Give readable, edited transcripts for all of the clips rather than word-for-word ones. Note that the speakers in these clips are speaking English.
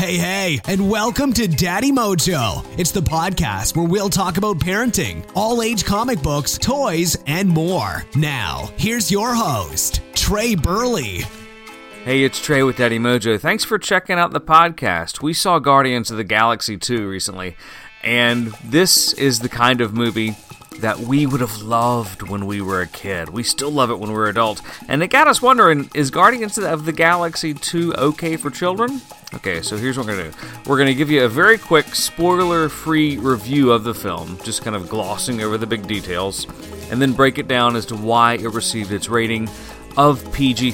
Hey, and welcome to Daddy Mojo. It's the podcast where we'll talk about parenting, all-age comic books, toys, and more. Now, here's your host, Trey Burley. Hey, it's Trey with Daddy Mojo. Thanks for checking out the podcast. We saw Guardians of the Galaxy 2 recently, and this is the kind of movie that we would have loved when we were a kid. We still love it when we're adults. And it got us wondering, is Guardians of the Galaxy 2 okay for children? Okay, so here's what we're going to do. We're going to give you a very quick, spoiler-free review of the film, just kind of glossing over the big details, and then break it down as to why it received its rating of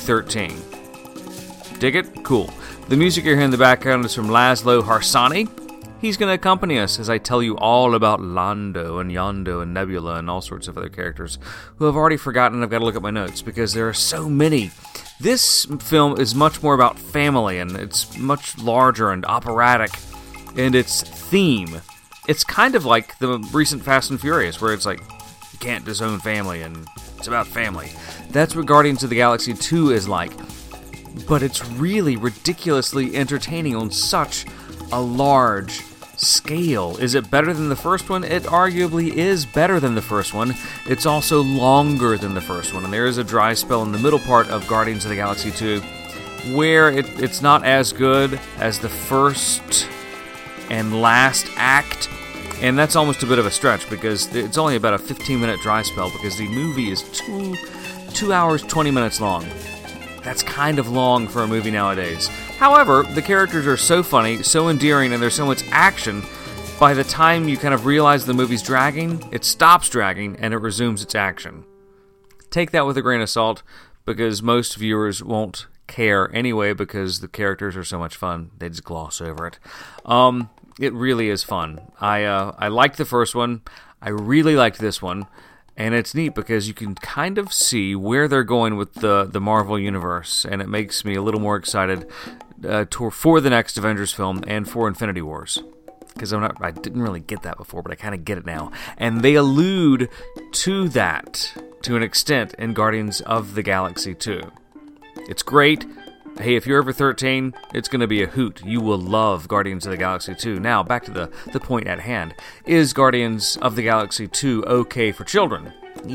PG-13. Dig it? Cool. The music you're hearing in the background is from Laszlo Harsani. He's going to accompany us as I tell you all about Londo and Yondo and Nebula and all sorts of other characters who I've already forgotten. I've got to look at my notes because there are so many. This film is much more about family, and it's much larger and operatic in its theme. It's kind of like the recent Fast and Furious, where it's like, you can't disown family, and it's about family. That's what Guardians of the Galaxy 2 is like. But it's really ridiculously entertaining on such a large scale. Is it better than the first one? It arguably is better than the first one. It's also longer than the first one, and there is a dry spell in the middle part of Guardians of the Galaxy 2 where it's not as good as the first and last act, and that's almost a bit of a stretch because it's only about a 15-minute dry spell because the movie is 2 hours, 20 minutes long. That's kind of long for a movie nowadays. However, the characters are so funny, so endearing, and there's so much action, by the time you kind of realize the movie's dragging, it stops dragging, and it resumes its action. Take that with a grain of salt, because most viewers won't care anyway, because the characters are so much fun, they just gloss over it. It really is fun. I liked the first one, I really liked this one, and it's neat because you can kind of see where they're going with the Marvel Universe, and it makes me a little more excited for the next Avengers film and for Infinity Wars. Because I didn't really get that before, but I kind of get it now. And they allude to that to an extent in Guardians of the Galaxy 2. It's great. Hey, if you're over 13, it's going to be a hoot. You will love Guardians of the Galaxy 2. Now, back to the point at hand. Is Guardians of the Galaxy 2 okay for children?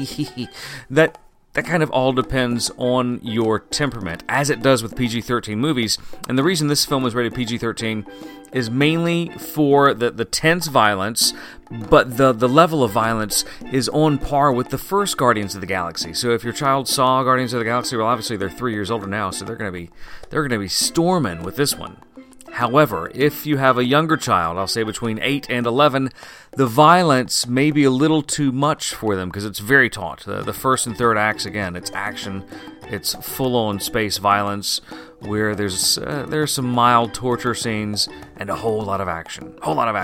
That kind of all depends on your temperament, as it does with PG-13 movies. And the reason this film is rated PG-13 is mainly for the tense violence, but the level of violence is on par with the first Guardians of the Galaxy. So if your child saw Guardians of the Galaxy, well, obviously they're 3 years older now, so they're gonna be storming with this one. However, if you have a younger child, I'll say between 8 and 11, the violence may be a little too much for them because it's very taut. The first and third acts, again, it's action, it's full-on space violence where there's some mild torture scenes and a whole lot of action.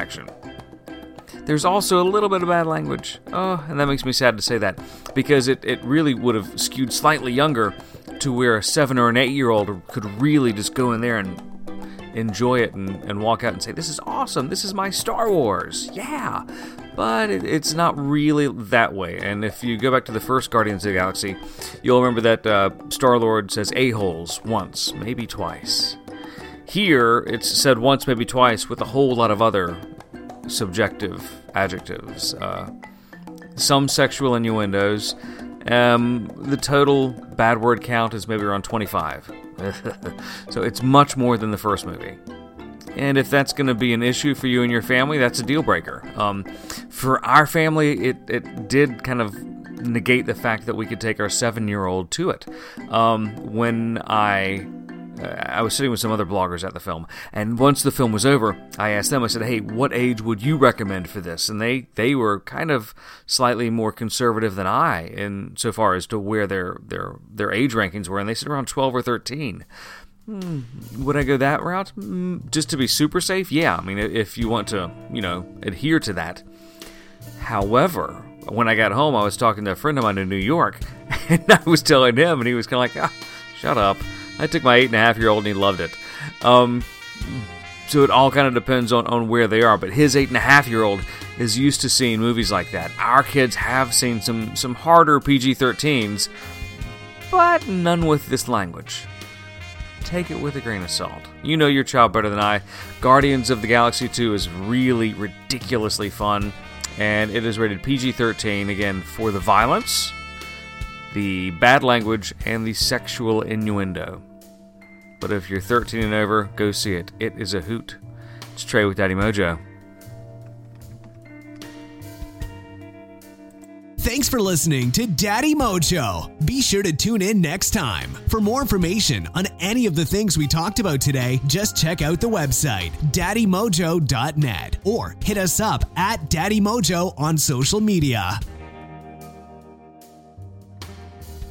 There's also a little bit of bad language. Oh, and that makes me sad to say that because it really would have skewed slightly younger to where a 7 or an 8-year-old could really just go in there and enjoy it and walk out and say, this is awesome, this is my Star Wars, yeah. But it's not really that way. And if you go back to the first Guardians of the Galaxy, you'll remember that Star-Lord says a-holes once, maybe twice. Here, it's said once, maybe twice, with a whole lot of other subjective adjectives. Some sexual innuendos. The total bad word count is maybe around 25. So it's much more than the first movie. And if that's going to be an issue for you and your family, that's a deal breaker. For our family, it did kind of negate the fact that we could take our 7-year-old to it. When I was sitting with some other bloggers at the film, and once the film was over, I asked them, I said, hey, what age would you recommend for this? And they were kind of slightly more conservative than I in so far as to where their age rankings were, and they said around 12 or 13. Would I go that route? Just to be super safe? Yeah, I mean, if you want to, adhere to that. However, when I got home, I was talking to a friend of mine in New York, and I was telling him, and he was kind of like, shut up. I took my 8.5-year-old and he loved it. So it all kind of depends on where they are. But his 8.5-year-old is used to seeing movies like that. Our kids have seen some harder PG-13s, but none with this language. take it with a grain of salt. You know your child better than I. Guardians of the Galaxy 2 is really ridiculously fun, and it is rated PG-13, again, for the violence, the bad language, and the sexual innuendo. But if you're 13 and over, go see it. It is a hoot. It's Trey with Daddy Mojo. Thanks for listening to Daddy Mojo. Be sure to tune in next time. For more information on any of the things we talked about today, just check out the website, daddymojo.net, or hit us up at Daddy Mojo on social media.